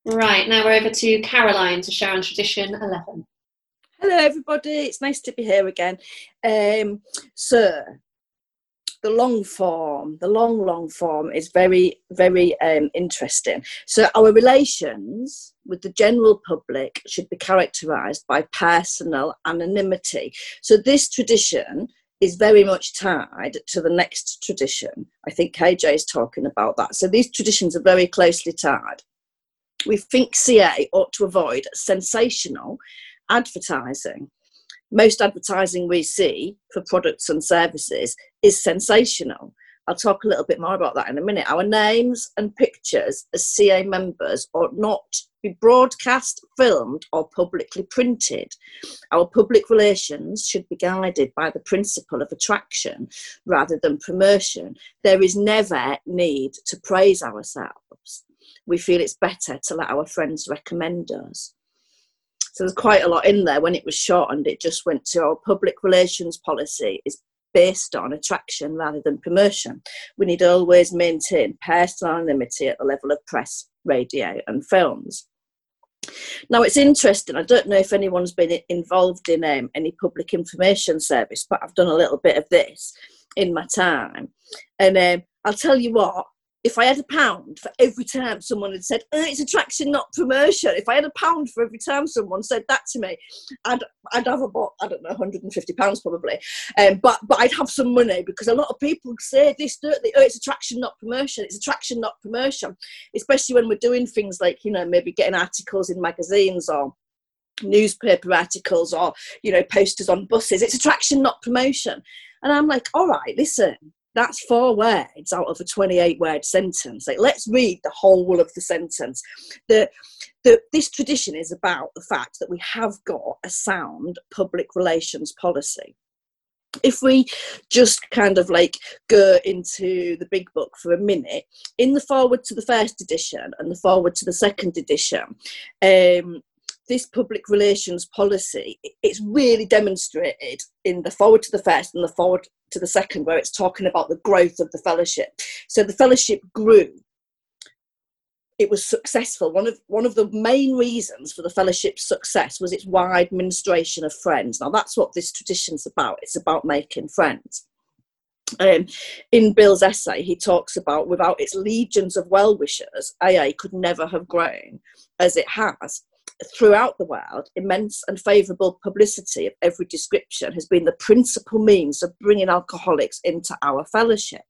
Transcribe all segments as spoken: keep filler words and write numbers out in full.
Right, now we're over to Caroline to share on tradition eleven. Hello everybody, it's nice to be here again. Um, so, the long form, the long, long form is very, very um, interesting. So our relations with the general public should be characterised by personal anonymity. So this tradition is very much tied to the next tradition. I think K J is talking about that. So these traditions are very closely tied. We think C A ought to avoid sensational advertising. Most advertising we see for products and services is sensational. I'll talk a little bit more about that in a minute. Our names and pictures as C A members ought not be broadcast, filmed or publicly printed. Our public relations should be guided by the principle of attraction rather than promotion. There is never need to praise ourselves. We feel it's better to let our friends recommend us. So there's quite a lot in there. When it was shortened, it just went to our public relations policy is based on attraction rather than promotion. We need to always maintain personal anonymity at the level of press, radio and films. Now it's interesting, I don't know if anyone's been involved in um, any public information service, but I've done a little bit of this in my time. And um, I'll tell you what, if I had a pound for every time someone had said, oh, it's attraction, not promotion, if I had a pound for every time someone said that to me, I'd, I'd have about, I don't know, one hundred fifty pounds probably. Um, but, but I'd have some money because a lot of people say this, don't they? Oh, it's attraction, not promotion. It's attraction, not promotion. Especially when we're doing things like, you know, maybe getting articles in magazines or newspaper articles or, you know, posters on buses. It's attraction, not promotion. And I'm like, all right, listen. That's four words out of a twenty-eight word sentence. Like, let's read the whole of the sentence. The, the, this tradition is about the fact that we have got a sound public relations policy. If we just kind of like go into the big book for a minute, in the foreword to the first edition and the foreword to the second edition, um, this public relations policy, it's really demonstrated in the foreword to the first and the foreword to the second, where it's talking about the growth of the fellowship. So the fellowship grew. It was successful. One of one of the main reasons for the fellowship's success was its wide ministration of friends. Now that's what this tradition's about. It's about making friends. Um, in Bill's essay, he talks about without its legions of well-wishers, A A could never have grown as it has. Throughout the world, immense and favourable publicity of every description has been the principal means of bringing alcoholics into our fellowship.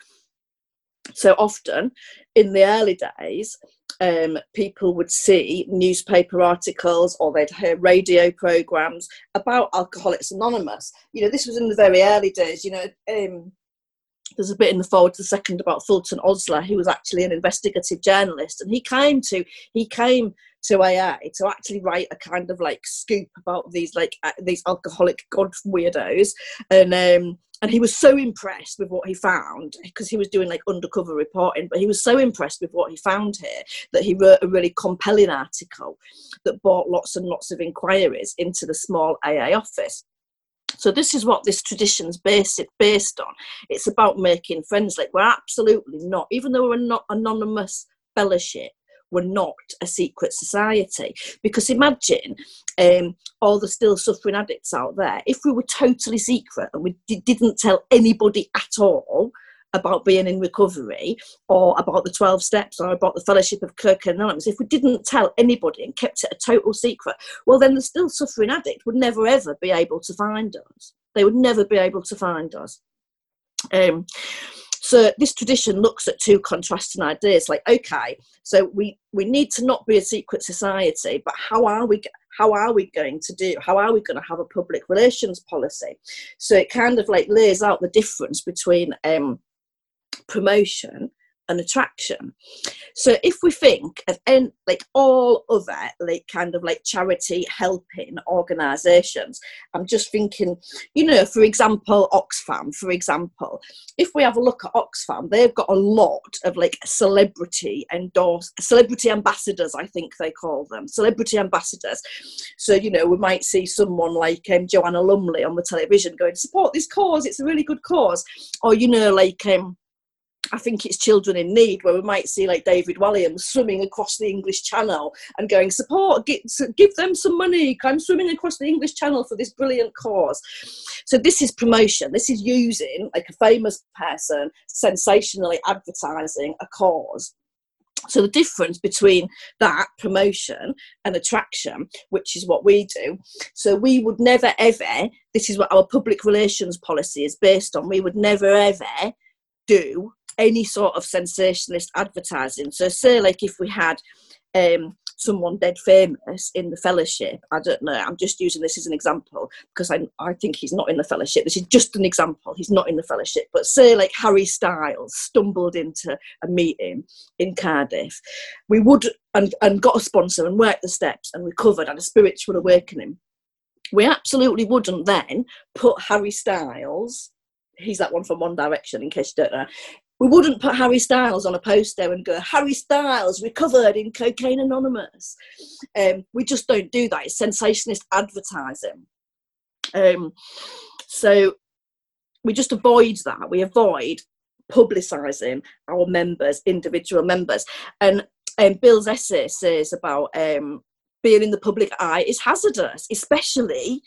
So often, in the early days, um, people would see newspaper articles or they'd hear radio programmes about Alcoholics Anonymous. You know, this was in the very early days, you know, um, there's a bit in the forward to the second about Fulton Osler, who was actually an investigative journalist, and he came to he came to A A to actually write a kind of like scoop about these like uh, these alcoholic god weirdos, and um, and he was so impressed with what he found because he was doing like undercover reporting. But he was so impressed with what he found here that he wrote a really compelling article that brought lots and lots of inquiries into the small A A office. So this is what this tradition's based, based on. It's about making friends. Like, we're absolutely not, even though we're not anonymous fellowship, we're not a secret society. Because imagine um, all the still suffering addicts out there. If we were totally secret and we d- didn't tell anybody at all about being in recovery or about the twelve steps or about the Fellowship of Kirk Anonymous, if we didn't tell anybody and kept it a total secret, well, then the still suffering addict would never ever be able to find us. They would never be able to find us. Um, so this tradition looks at two contrasting ideas, like, okay, so we, we need to not be a secret society, but how are we how are we going to do, how are we going to have a public relations policy? So it kind of like lays out the difference between um, promotion and attraction. So if we think of any, like all other like kind of like charity helping organisations, I'm just thinking, you know, for example, Oxfam, for example, if we have a look at Oxfam, they've got a lot of like celebrity endorsed, celebrity ambassadors, I think they call them, celebrity ambassadors. So, you know, we might see someone like um, Joanna Lumley on the television going, support this cause, it's a really good cause. Or, you know, like, um, I think it's Children in Need, where we might see like David Walliams swimming across the English Channel and going, support, give, give them some money, I'm swimming across the English Channel for this brilliant cause. So this is promotion. This is using like a famous person sensationally advertising a cause. So the difference between that promotion and attraction, which is what we do, so we would never ever, this is what our public relations policy is based on, we would never ever do any sort of sensationalist advertising. So say like if we had um, someone dead famous in the fellowship, I don't know, I'm just using this as an example because I, I think he's not in the fellowship. This is just an example. He's not in the fellowship. But say like Harry Styles stumbled into a meeting in Cardiff. We would, and, and got a sponsor and worked the steps and recovered, had a spiritual awakening. We absolutely wouldn't then put Harry Styles, he's that one from One Direction in case you don't know, we wouldn't put Harry Styles on a poster and go, Harry Styles recovered in Cocaine Anonymous. Um, we just don't do that. It's sensationalist advertising. Um, so we just avoid that. We avoid publicising our members, individual members. And um, Bill's essay says about um, being in the public eye is hazardous, especially,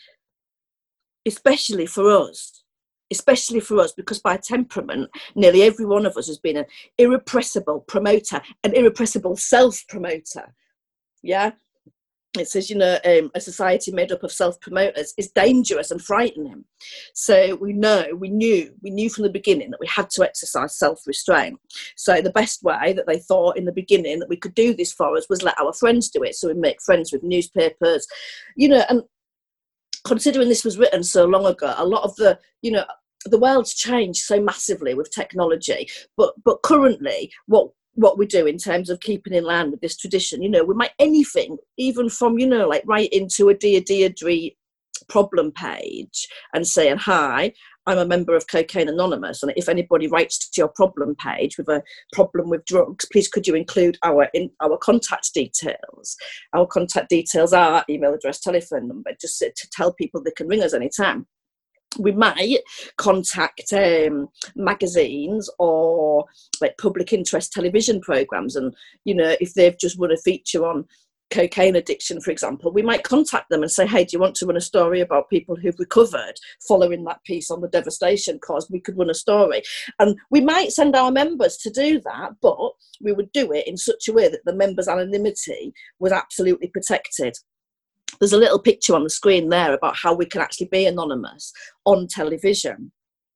especially for us. Especially for us, because by temperament, nearly every one of us has been an irrepressible promoter, an irrepressible self-promoter. Yeah? It says, you know, um, a society made up of self-promoters is dangerous and frightening. So we know, we knew, we knew from the beginning that we had to exercise self-restraint. So the best way that they thought in the beginning that we could do this for us was let our friends do it. So we make friends with newspapers, you know, and considering this was written so long ago, a lot of the, you know, the world's changed so massively with technology, but but currently what what we do in terms of keeping in line with this tradition, you know, we might anything, even from, you know, like right into a Dear Deirdre problem page and saying, hi, I'm a member of Cocaine Anonymous, and if anybody writes to your problem page with a problem with drugs, please could you include our in our contact details. Our contact details are email address, telephone number, just to tell people they can ring us anytime. We might contact um, magazines or like public interest television programs, and you know, if they've just run a feature on cocaine addiction, for example, we might contact them and say, hey, do you want to run a story about people who've recovered following that piece on the devastation caused? We could run a story. And we might send our members to do that, but we would do it in such a way that the members' anonymity was absolutely protected. There's a little picture on the screen there about how we can actually be anonymous on television.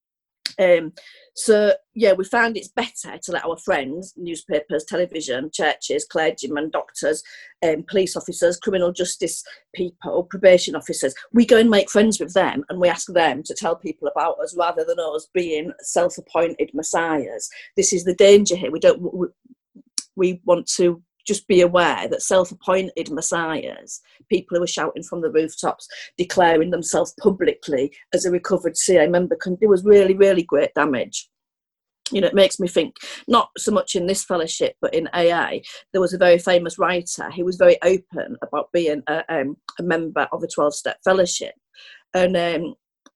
Um, so, yeah, we found it's better to let our friends, newspapers, television, churches, clergymen, doctors, um, police officers, criminal justice people, probation officers, we go and make friends with them and we ask them to tell people about us rather than us being self-appointed messiahs. This is the danger here. We don't. We, we want to just be aware that self-appointed messiahs, people who are shouting from the rooftops, declaring themselves publicly as a recovered C A member, can do us really, really great damage. You know, it makes me think, not so much in this fellowship, but in A A, there was a very famous writer who was very open about being a, um, a member of a twelve-step fellowship. And, um,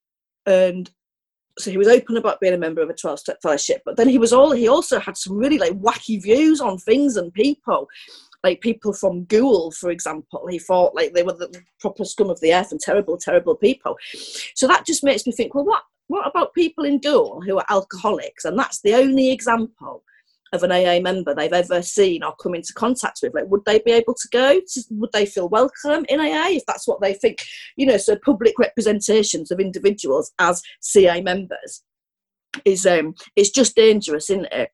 and so he was open about being a member of a twelve-step fellowship, but then he was all he also had some really like wacky views on things and people, like people from Ghoul, for example. He thought like they were the proper scum of the earth and terrible, terrible people. So that just makes me think, well, what what about people in Ghoul who are alcoholics? And that's the only example of an A A member they've ever seen or come into contact with. Like, would they be able to go? Would they feel welcome in A A if that's what they think? You know, so public representations of individuals as C A members is um, it's just dangerous, isn't it?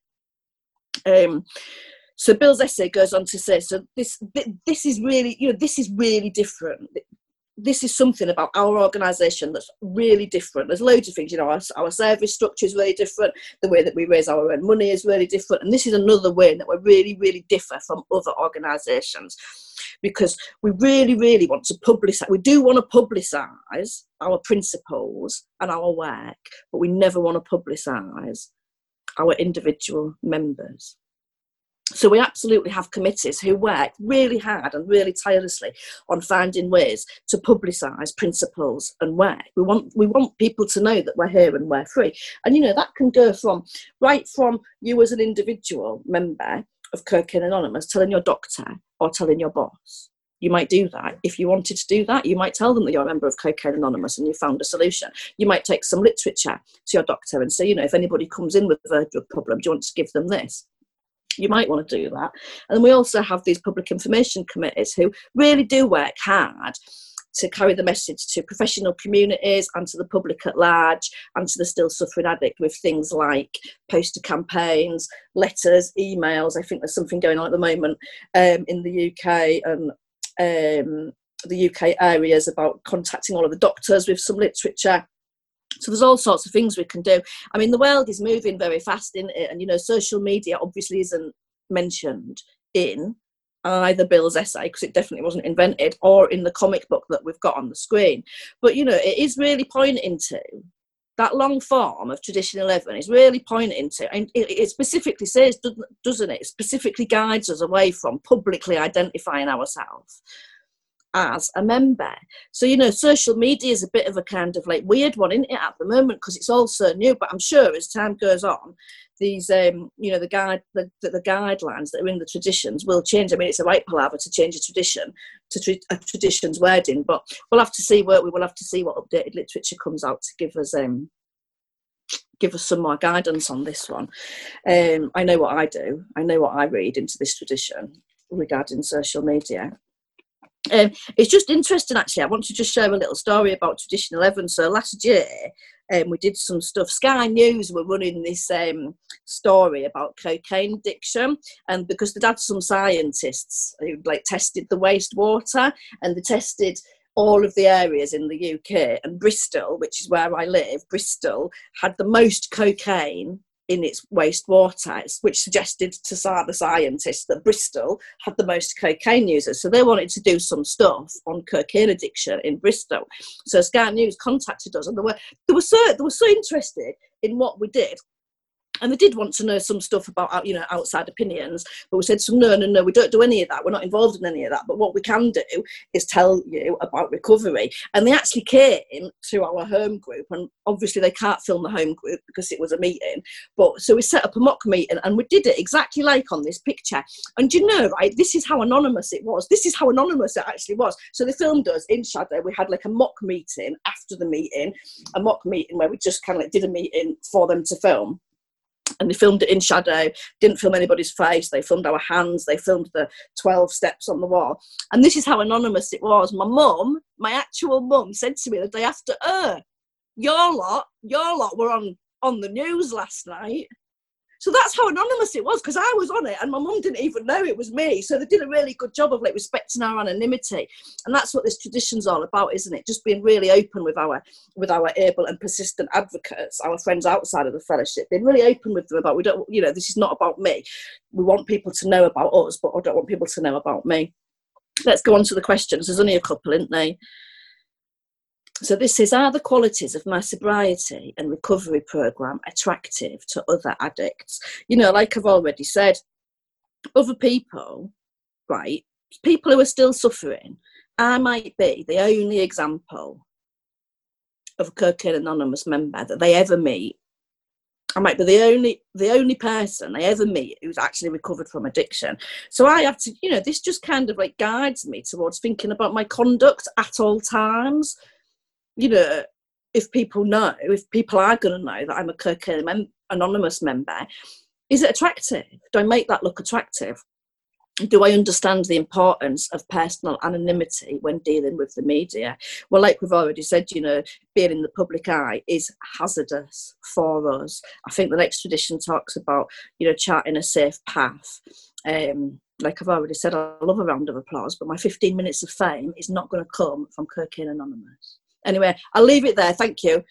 Um, so Bill's essay goes on to say, so this this is really, you know, this is really different. This is something about our organisation that's really different. There's loads of things, you know, our, our service structure is really different. The way that we raise our own money is really different. And this is another way that we really, really differ from other organisations, because we really, really want to publicise. We do want to publicise our principles and our work, but we never want to publicise our individual members. So we absolutely have committees who work really hard and really tirelessly on finding ways to publicise principles and work. We want we want people to know that we're here and we're free. And, you know, that can go from right from you as an individual member of Cocaine Anonymous telling your doctor or telling your boss. You might do that. If you wanted to do that, you might tell them that you're a member of Cocaine Anonymous and you found a solution. You might take some literature to your doctor and say, you know, if anybody comes in with a drug problem, do you want to give them this? You might want to do that. And we also have these public information committees who really do work hard to carry the message to professional communities and to the public at large and to the still suffering addict with things like poster campaigns, letters, emails. I think there's something going on at the moment um, in the U K and um, the U K areas about contacting all of the doctors with some literature. So there's all sorts of things we can do. I mean, the world is moving very fast, isn't it? And, you know, social media obviously isn't mentioned in either Bill's essay, because it definitely wasn't invented, or in the comic book that we've got on the screen. But, you know, it is really pointing to that long form of Tradition eleven is really pointing to, and it, it specifically says, doesn't it? It specifically guides us away from publicly identifying ourselves as a member. So, you know, social media is a bit of a kind of like weird one, isn't it, at the moment, because it's all so new. But I'm sure as time goes on, these, um, you know, the guide, the, the guidelines that are in the traditions will change. I mean, it's a right palaver to change a tradition to tra- a tradition's wording, but we'll have to see what we will have to see what updated literature comes out to give us um give us some more guidance on this one. Um, I know what I do. I know what I read into this tradition regarding social media. Um, it's just interesting, actually. I want to just share a little story about Tradition eleven. So last year, um, we did some stuff. Sky News were running this um, story about cocaine addiction, and because they'd had some scientists who like tested the wastewater, and they tested all of the areas in the U K, and Bristol, which is where I live, Bristol had the most cocaine in its wastewater, which suggested to the scientists that Bristol had the most cocaine users. So they wanted to do some stuff on cocaine addiction in Bristol. So Sky News contacted us, and they were they were so they were so interested in what we did. And they did want to know some stuff about, you know, outside opinions, but we said, so no, no, no, we don't do any of that. We're not involved in any of that. But what we can do is tell you about recovery. And they actually came to our home group, and obviously they can't film the home group because it was a meeting. But so we set up a mock meeting, and we did it exactly like on this picture. And you know, right, this is how anonymous it was. This is how anonymous it actually was. So they filmed us in shadow. We had like a mock meeting after the meeting, a mock meeting where we just kind of like did a meeting for them to film. And they filmed it in shadow, didn't film anybody's face, they filmed our hands, they filmed the twelve steps on the wall. And this is how anonymous it was. My mum, my actual mum, said to me the day after, oh, your lot, your lot were on, on the news last night. So that's how anonymous it was, because I was on it and my mum didn't even know it was me. So they did a really good job of like respecting our anonymity. And that's what this tradition's all about, isn't it? Just being really open with our with our able and persistent advocates, our friends outside of the fellowship, being really open with them about, we don't, you know, this is not about me. We want people to know about us, but I don't want people to know about me. Let's go on to the questions. There's only a couple, isn't there? So this is, are the qualities of my sobriety and recovery programme attractive to other addicts? You know, like I've already said, other people, right, people who are still suffering, I might be the only example of a Cocaine Anonymous member that they ever meet. I might be the only the only person they ever meet who's actually recovered from addiction. So I have to, you know, this just kind of like guides me towards thinking about my conduct at all times. You know, if people know, if people are going to know that I'm a Cocaine mem- Anonymous member, is it attractive? Do I make that look attractive? Do I understand the importance of personal anonymity when dealing with the media? Well, like we've already said, you know, being in the public eye is hazardous for us. I think the next tradition talks about, you know, charting a safe path. Um, like I've already said, I love a round of applause, but my fifteen minutes of fame is not going to come from Cocaine Anonymous. Anyway, I'll leave it there. Thank you.